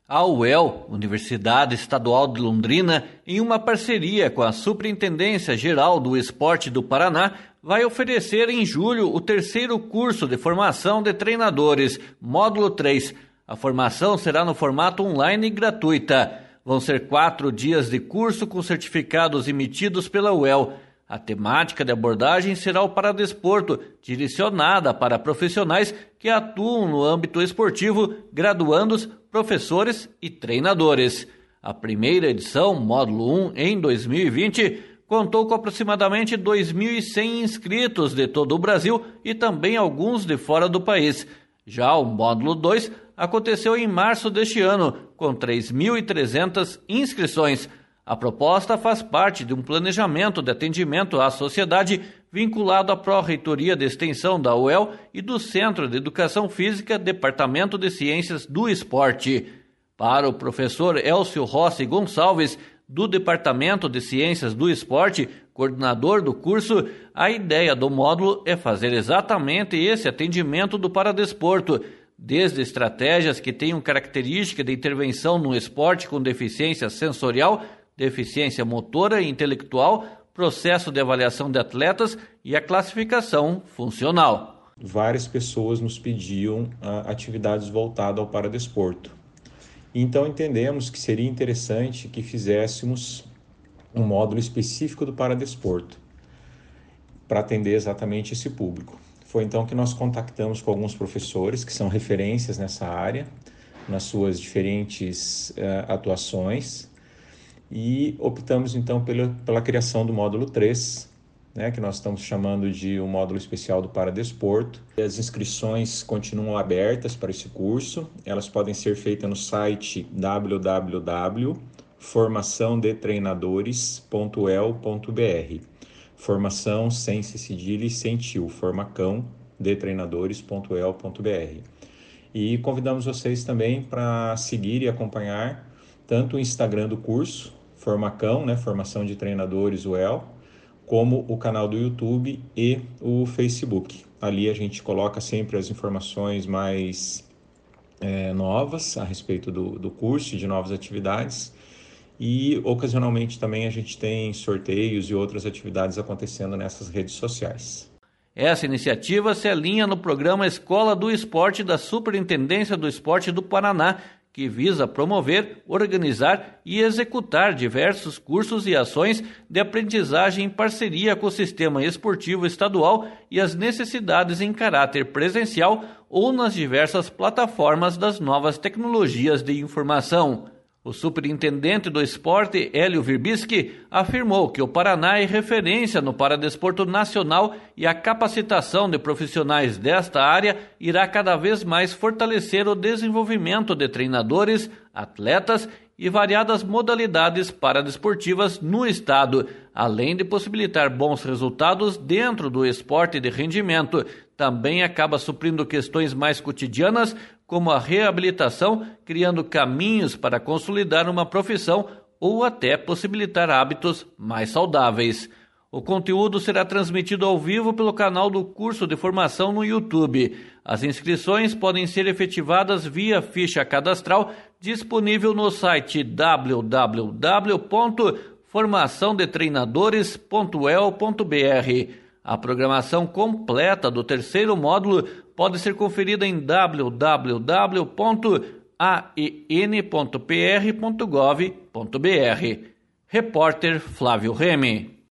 A UEL, Universidade Estadual de Londrina, em uma parceria com a Superintendência Geral do Esporte do Paraná, vai oferecer em julho o terceiro curso de formação de treinadores, módulo 3. A formação será no formato online e gratuita. Vão ser 4 dias de curso com certificados emitidos pela UEL. A temática de abordagem será o paradesporto, direcionada para profissionais que atuam no âmbito esportivo, graduandos, professores e treinadores. A primeira edição, módulo 1, em 2020, contou com aproximadamente 2.100 inscritos de todo o Brasil e também alguns de fora do país. Já o módulo 2 aconteceu em março deste ano, com 3.300 inscrições. A proposta faz parte de um planejamento de atendimento à sociedade vinculado à Pró-Reitoria de Extensão da UEL e do Centro de Educação Física, Departamento de Ciências do Esporte. Para o professor Elcio Rossi Gonçalves, do Departamento de Ciências do Esporte, coordenador do curso, a ideia do módulo é fazer exatamente esse atendimento do paradesporto, desde estratégias que tenham característica de intervenção no esporte com deficiência sensorial, deficiência motora e intelectual, processo de avaliação de atletas e a classificação funcional. Várias pessoas nos pediam atividades voltadas ao paradesporto. Então entendemos que seria interessante que fizéssemos um módulo específico do paradesporto para atender exatamente esse público. Foi então que nós contactamos com alguns professores que são referências nessa área, nas suas diferentes atuações, e optamos então pela criação do módulo 3, que nós estamos chamando de um módulo especial do paradesporto. As inscrições continuam abertas para esse curso, elas podem ser feitas no site www.formaçãodetreinadores.uel.br. Formação sem cedilha e sem tio, formacãodetreinadores.uel.br. E convidamos vocês também para seguir e acompanhar tanto o Instagram do curso, Formacão, Formação de Treinadores UEL, como o canal do YouTube e o Facebook. Ali a gente coloca sempre as informações mais novas a respeito do curso e de novas atividades. E ocasionalmente também a gente tem sorteios e outras atividades acontecendo nessas redes sociais. Essa iniciativa se alinha no programa Escola do Esporte da Superintendência do Esporte do Paraná, que visa promover, organizar e executar diversos cursos e ações de aprendizagem em parceria com o sistema esportivo estadual e as necessidades em caráter presencial ou nas diversas plataformas das novas tecnologias de informação. O superintendente do esporte, Hélio Virbisky, afirmou que o Paraná é referência no paradesporto nacional e a capacitação de profissionais desta área irá cada vez mais fortalecer o desenvolvimento de treinadores, atletas e variadas modalidades paradesportivas no estado, além de possibilitar bons resultados dentro do esporte de rendimento. Também acaba suprindo questões mais cotidianas, como a reabilitação, criando caminhos para consolidar uma profissão ou até possibilitar hábitos mais saudáveis. O conteúdo será transmitido ao vivo pelo canal do curso de formação no YouTube. As inscrições podem ser efetivadas via ficha cadastral disponível no site www.formaçãodetreinadores.uel.br. A programação completa do terceiro módulo pode ser conferida em www.aen.pr.gov.br. Repórter Flávio Remy.